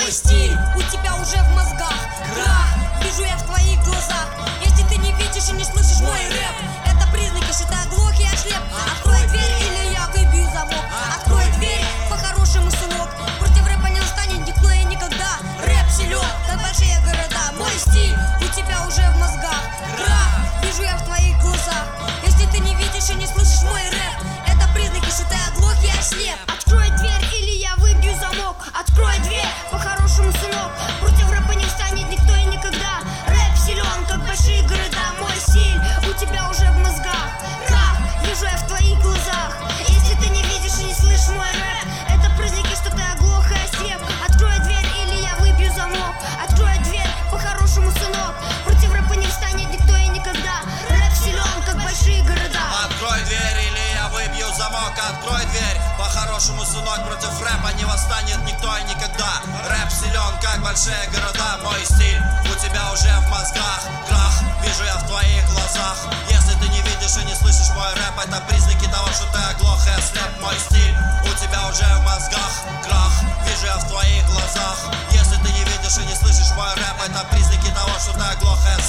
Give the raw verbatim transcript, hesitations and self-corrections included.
мой стиль у тебя уже в мозгах. Крах, вижу я в твоих глазах. Если ты не видишь и не слышишь мой рэп, это признаки, что ты оглох и ослеп. Открой дверь, или я выбью замок. Открой дверь, по-хорошему, сынок. Против рэпа не устанет никто и никогда. Рэп силен, как большие города. Мой стиль у тебя уже в мозгах. Крах, вижу я в твоих глазах. Если ты не видишь и не слышишь мой рэп, это признаки, что ты оглох и ослеп. Открой дверь, или я выбью замок. Открой дверь, по-хорошему, сынок. Против рэпа не устанет никто и никогда. Рэп силен, как большие города. Мой стиль у тебя уже в мозгах. Крах, вижу я в твоих глазах. Если ты не видишь и не слышишь мой рэп, это признаки, что ты оглох и ослеп. Открой дверь, или я выбью замок. Открой дверь, по-хорошему, сынок. Против рэпа не встанет никто и никогда. Рэп силен, как большие города. Открой дверь, или я выбью замок. Открой дверь, по-хорошему, сынок. Против рэпа не восстанет никто и никогда. Рэп силен, как большие города. Мой стиль у тебя уже в мозгах. Крах, вижу я в твоих глазах. Если ты не видишь и не слышишь мой рэп, это признаки того, что ты оглох и ослеп. Мой стиль у тебя уже в мозгах. Крах, вижу я в твоих глазах. Если ты не видишь и не слышишь мой рэп, это признаки того, что ты оглох и ослеп.